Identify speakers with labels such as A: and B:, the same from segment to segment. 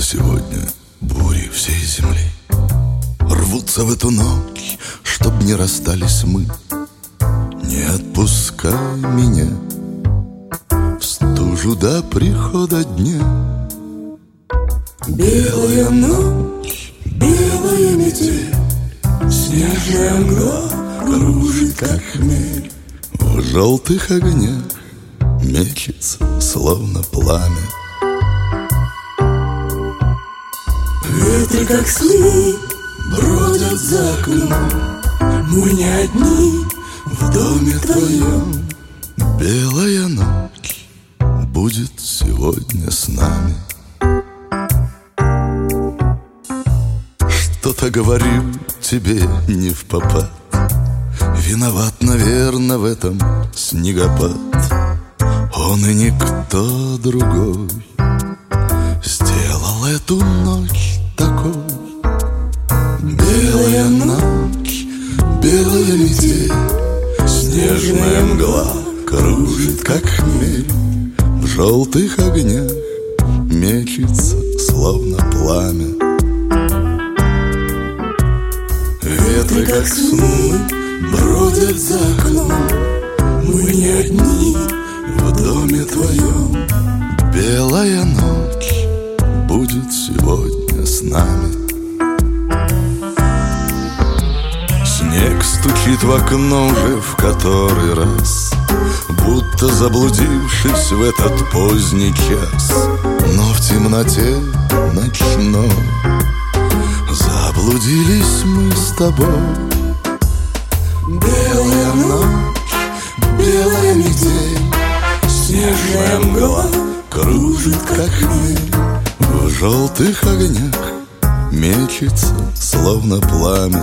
A: сегодня бури всей земли. Рвутся в эту ночь, чтоб не расстались мы. Не отпускай меня в стужу до прихода дня.
B: Белая ночь, белая метель, снежная мгла кружит, как хмель.
A: В желтых огнях мечется, словно пламя.
B: Ветры, как сны, бродят за окном. Мы не одни в доме твоем.
A: Белая ночь будет сегодня с нами. Что-то говорю тебе не впопад. Виноват, наверно, в этом снегопад. Он и никто другой сделал эту ночь такой. Белая ночь, белая метель, снежная мгла кружит, как хмель. В желтых огнях мечется, словно пламя.
B: Ветры, как сны, бродят за окном. Мы не одни в доме твоем.
A: Белая ночь будет сегодня с нами. Снег стучит в окно уже в который раз, будто заблудившись в этот поздний час. Но в темноте ночной заблудились мы с тобой.
B: Белая ночь, белая метель, снежная мгла кружит, как хмель.
A: В желтых огнях мечется, словно пламя.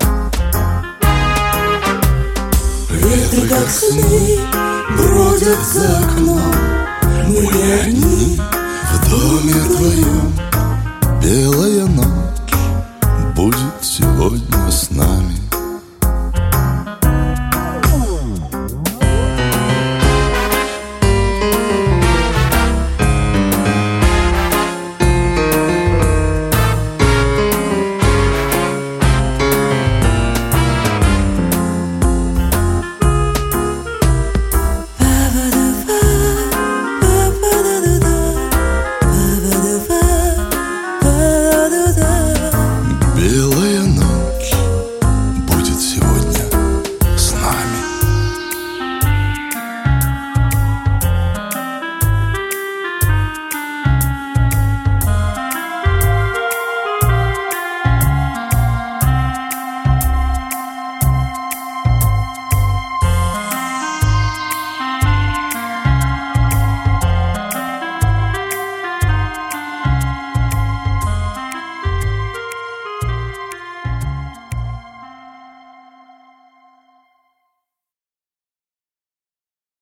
B: Ветры, как сны, бродят за окном. Мы не одни
A: В доме твоем белая ночь будет сегодня с нами.